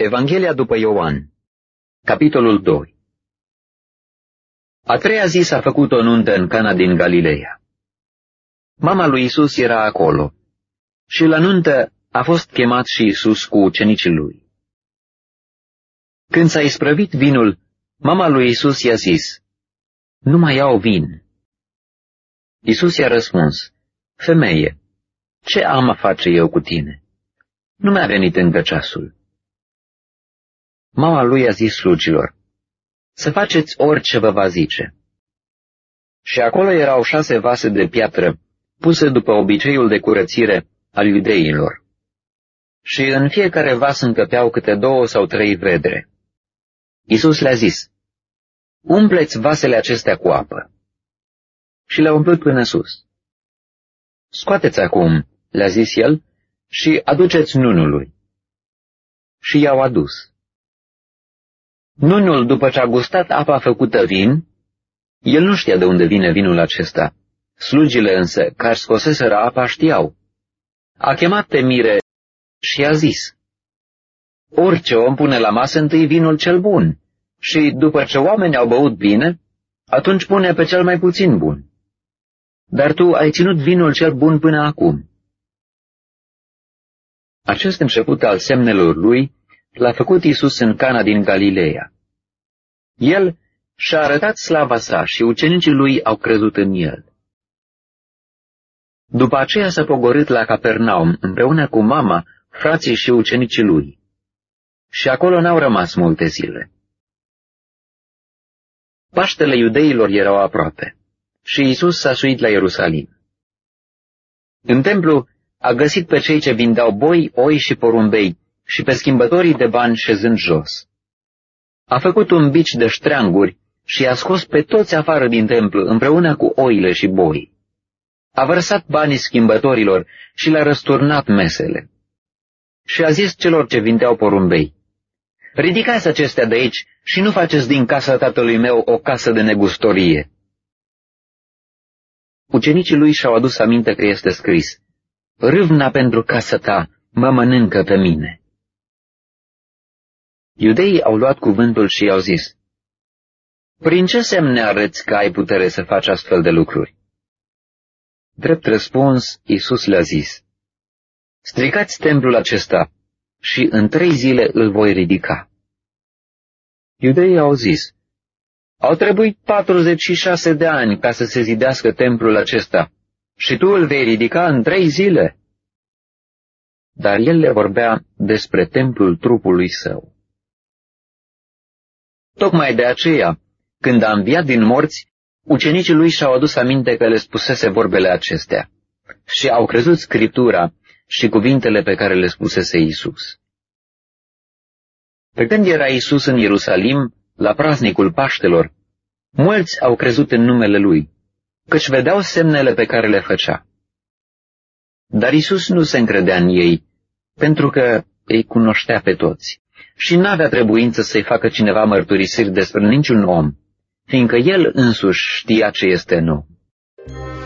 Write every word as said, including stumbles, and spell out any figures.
Evanghelia după Ioan, capitolul doi. A treia zi s-a făcut o nuntă în Cana din Galileea. Mama lui Isus era acolo și la nuntă a fost chemat și Isus cu ucenicii lui. Când s-a isprăvit vinul, mama lui Isus i-a zis: "Nu mai au vin." Isus i-a răspuns: "Femeie, ce am a face eu cu tine? Nu mi-a venit încă ceasul." Mama lui a zis slugilor: "Să faceți orice vă va zice." Și acolo erau șase vase de piatră, puse după obiceiul de curățire al iudeilor. Și în fiecare vas încăpeau câte două sau trei vedre. Isus le-a zis: "Umpleți vasele acestea cu apă." Și le-a umplut până sus. "Scoateți acum," le-a zis el, "și aduceți nunului." Și i-au adus. Nunul, după ce a gustat apa făcută vin, el nu știa de unde vine vinul acesta. Slugile însă, care scoseseră apa, știau. A chemat pe mire și i-a zis: "Orice om pune la masă întâi vinul cel bun și, după ce oamenii au băut bine, atunci pune pe cel mai puțin bun. Dar tu ai ținut vinul cel bun până acum." Acest început al semnelor lui l-a făcut Isus în Cana din Galileea. El și-a arătat slava sa și ucenicii lui au crezut în el. După aceea s-a pogorât la Capernaum împreună cu mama, frații și ucenicii lui. Și acolo n-au rămas multe zile. Paștele iudeilor erau aproape și Isus s-a suit la Ierusalim. În templu a găsit pe cei ce vindeau boi, oi și porumbei și pe schimbătorii de bani șezând jos. A făcut un bici de ștreanguri și i-a scos pe toți afară din templu împreună cu oile și boii. A vărsat banii schimbătorilor și le-a răsturnat mesele. Și a zis celor ce vindeau porumbei: "Ridicați acestea de aici și nu faceți din casa tatălui meu o casă de negustorie." Ucenicii lui și-au adus aminte că este scris: "Râvna pentru casa ta mă mănâncă pe mine." Iudeii au luat cuvântul și i-au zis: "Prin ce semne arăți că ai putere să faci astfel de lucruri?" Drept răspuns, Isus le-a zis: "Stricați templul acesta și în trei zile îl voi ridica." Iudeii au zis: "Au trebuit patruzeci și șase de ani ca să se zidească templul acesta și tu îl vei ridica în trei zile?" Dar el le vorbea despre templul trupului său. Tocmai de aceea, când a înviat din morți, ucenicii lui și-au adus aminte că le spusese vorbele acestea și au crezut Scriptura și cuvintele pe care le spusese Isus. Pe când era Isus în Ierusalim, la praznicul Paștelor, mulți au crezut în numele lui, căci vedeau semnele pe care le făcea. Dar Isus nu se încredea în ei, pentru că îi cunoștea pe toți și n-avea trebuință să-i facă cineva mărturisiri despre niciun om, fiindcă el însuși știa ce este nou.